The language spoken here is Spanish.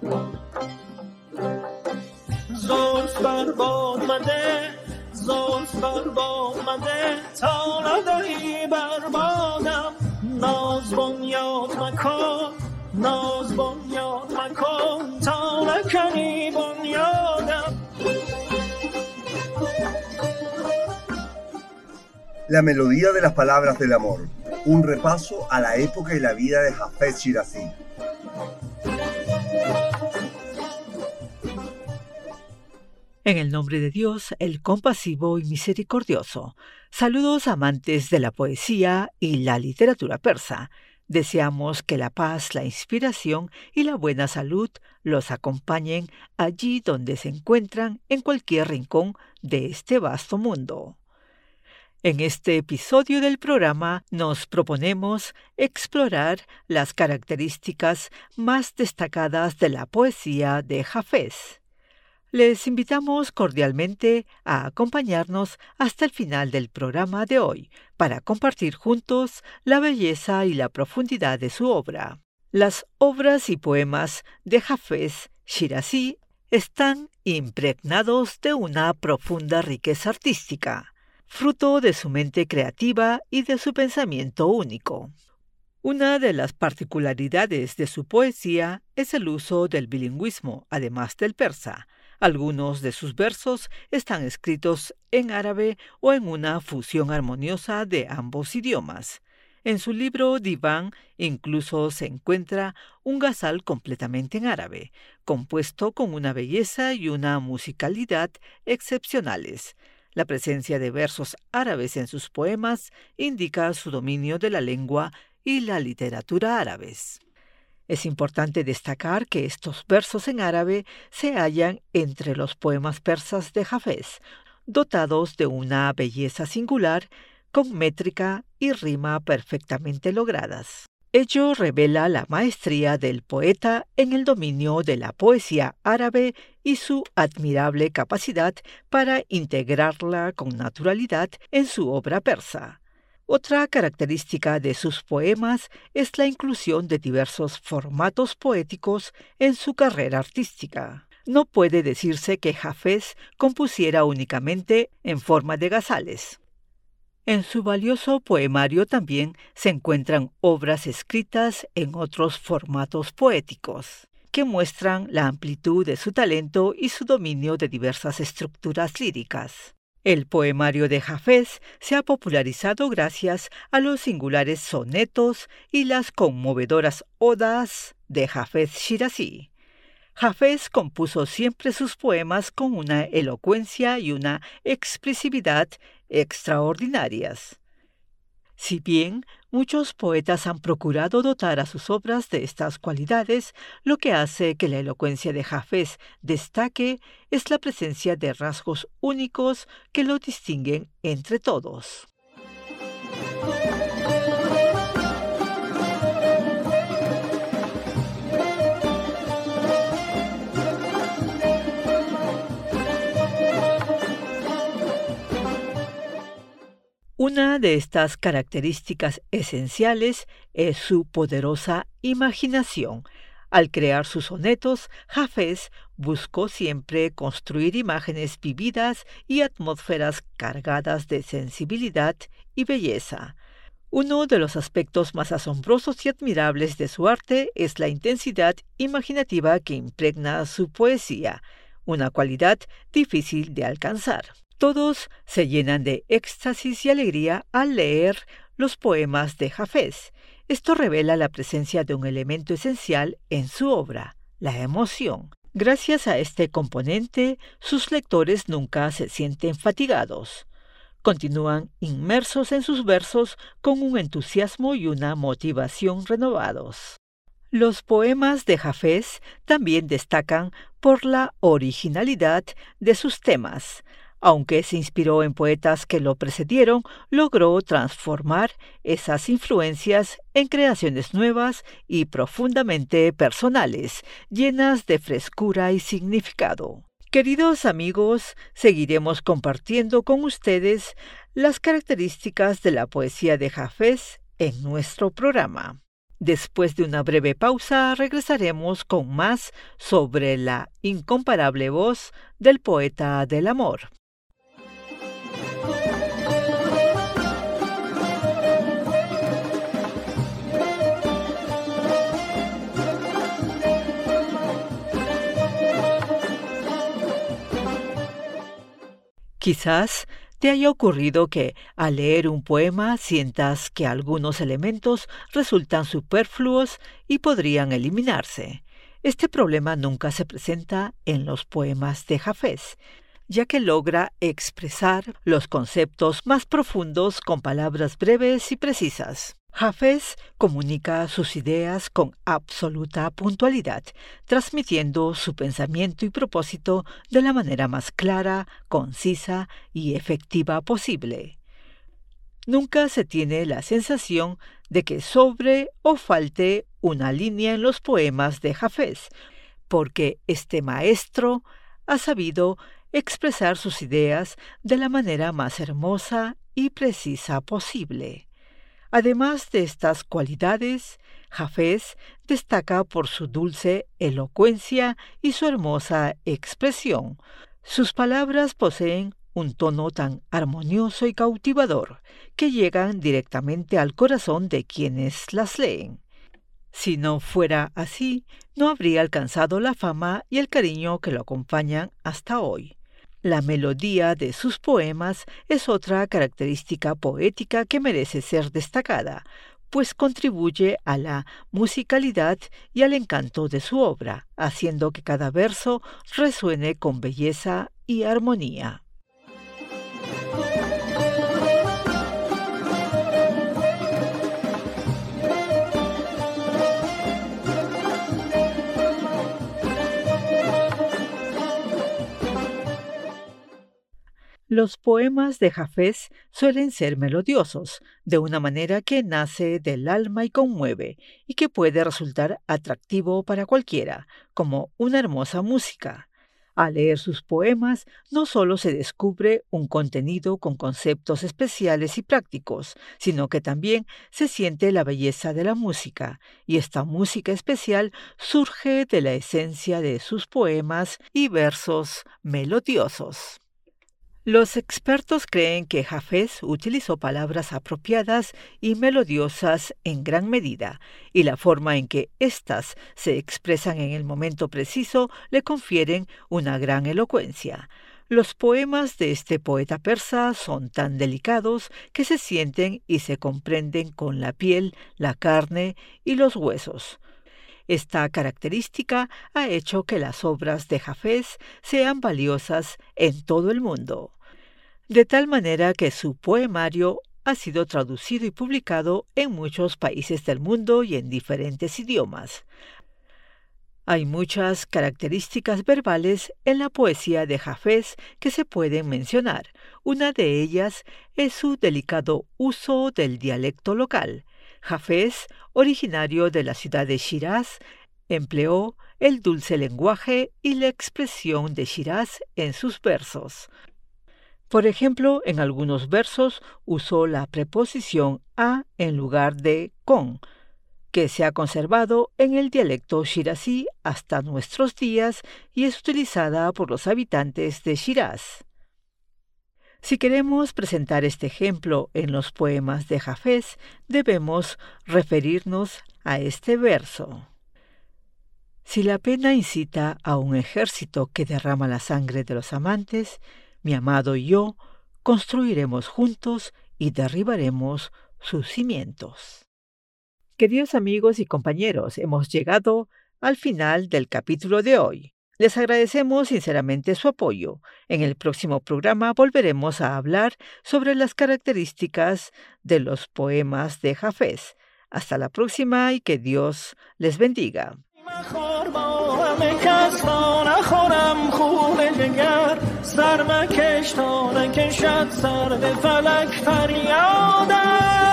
زلف بر باد مده، زلف بر باد مده، تا ندهی بر بادم. ناز بنیاد مکن، ناز بنیاد مکن، تا نکنی بنیادم. La melodía de las palabras del amor. Un repaso a la época y la vida de Hafez Shirazi. En el nombre de Dios, el compasivo y misericordioso. Saludos amantes de la poesía y la literatura persa. Deseamos que la paz, la inspiración y la buena salud los acompañen allí donde se encuentran en cualquier rincón de este vasto mundo. En este episodio del programa nos proponemos explorar las características más destacadas de la poesía de Hafez. Les invitamos cordialmente a acompañarnos hasta el final del programa de hoy para compartir juntos la belleza y la profundidad de su obra. Las obras y poemas de Hafez Shirazi están impregnados de una profunda riqueza artística, fruto de su mente creativa y de su pensamiento único. Una de las particularidades de su poesía es el uso del bilingüismo, además del persa. Algunos de sus versos están escritos en árabe o en una fusión armoniosa de ambos idiomas. En su libro Diván incluso se encuentra un ghazal completamente en árabe, compuesto con una belleza y una musicalidad excepcionales. La presencia de versos árabes en sus poemas indica su dominio de la lengua y la literatura árabes. Es importante destacar que estos versos en árabe se hallan entre los poemas persas de Hafez, dotados de una belleza singular, con métrica y rima perfectamente logradas. Ello revela la maestría del poeta en el dominio de la poesía árabe y su admirable capacidad para integrarla con naturalidad en su obra persa. Otra característica de sus poemas es la inclusión de diversos formatos poéticos en su carrera artística. No puede decirse que Hafez compusiera únicamente en forma de ghazales. En su valioso poemario también se encuentran obras escritas en otros formatos poéticos, que muestran la amplitud de su talento y su dominio de diversas estructuras líricas. El poemario de Hafez se ha popularizado gracias a los singulares sonetos y las conmovedoras odas de Hafez Shirazi. Hafez compuso siempre sus poemas con una elocuencia y una expresividad extraordinarias. Si bien muchos poetas han procurado dotar a sus obras de estas cualidades, lo que hace que la elocuencia de Hafez destaque es la presencia de rasgos únicos que lo distinguen entre todos. Una de estas características esenciales es su poderosa imaginación. Al crear sus sonetos, Hafez buscó siempre construir imágenes vividas y atmósferas cargadas de sensibilidad y belleza. Uno de los aspectos más asombrosos y admirables de su arte es la intensidad imaginativa que impregna su poesía, una cualidad difícil de alcanzar. Todos se llenan de éxtasis y alegría al leer los poemas de Hafez. Esto revela la presencia de un elemento esencial en su obra, la emoción. Gracias a este componente, sus lectores nunca se sienten fatigados. Continúan inmersos en sus versos con un entusiasmo y una motivación renovados. Los poemas de Hafez también destacan por la originalidad de sus temas. Aunque se inspiró en poetas que lo precedieron, logró transformar esas influencias en creaciones nuevas y profundamente personales, llenas de frescura y significado. Queridos amigos, seguiremos compartiendo con ustedes las características de la poesía de Hafez en nuestro programa. Después de una breve pausa, regresaremos con más sobre la incomparable voz del poeta del amor. Quizás te haya ocurrido que al leer un poema sientas que algunos elementos resultan superfluos y podrían eliminarse. Este problema nunca se presenta en los poemas de Hafez, ya que logra expresar los conceptos más profundos con palabras breves y precisas. Hafez comunica sus ideas con absoluta puntualidad, transmitiendo su pensamiento y propósito de la manera más clara, concisa y efectiva posible. Nunca se tiene la sensación de que sobre o falte una línea en los poemas de Hafez, porque este maestro ha sabido expresar sus ideas de la manera más hermosa y precisa posible. Además de estas cualidades, Hafez destaca por su dulce elocuencia y su hermosa expresión. Sus palabras poseen un tono tan armonioso y cautivador que llegan directamente al corazón de quienes las leen. Si no fuera así, no habría alcanzado la fama y el cariño que lo acompañan hasta hoy. La melodía de sus poemas es otra característica poética que merece ser destacada, pues contribuye a la musicalidad y al encanto de su obra, haciendo que cada verso resuene con belleza y armonía. Los poemas de Hafez suelen ser melodiosos, de una manera que nace del alma y conmueve, y que puede resultar atractivo para cualquiera, como una hermosa música. Al leer sus poemas, no solo se descubre un contenido con conceptos especiales y prácticos, sino que también se siente la belleza de la música, y esta música especial surge de la esencia de sus poemas y versos melodiosos. Los expertos creen que Hafez utilizó palabras apropiadas y melodiosas en gran medida, y la forma en que éstas se expresan en el momento preciso le confieren una gran elocuencia. Los poemas de este poeta persa son tan delicados que se sienten y se comprenden con la piel, la carne y los huesos. Esta característica ha hecho que las obras de Hafez sean valiosas en todo el mundo, de tal manera que su poemario ha sido traducido y publicado en muchos países del mundo y en diferentes idiomas. Hay muchas características verbales en la poesía de Hafez que se pueden mencionar. Una de ellas es su delicado uso del dialecto local. Hafez, originario de la ciudad de Shiraz, empleó el dulce lenguaje y la expresión de Shiraz en sus versos. Por ejemplo, en algunos versos usó la preposición a en lugar de con, que se ha conservado en el dialecto shirazí hasta nuestros días y es utilizada por los habitantes de Shiraz. Si queremos presentar este ejemplo en los poemas de Hafez, debemos referirnos a este verso. Si la pena incita a un ejército que derrama la sangre de los amantes, mi amado y yo construiremos juntos y derribaremos sus cimientos. Queridos amigos y compañeros, hemos llegado al final del capítulo de hoy. Les agradecemos sinceramente su apoyo. En el próximo programa volveremos a hablar sobre las características de los poemas de Hafez. Hasta la próxima y que Dios les bendiga. سر مکش تا نکشد سر به فلک فریادم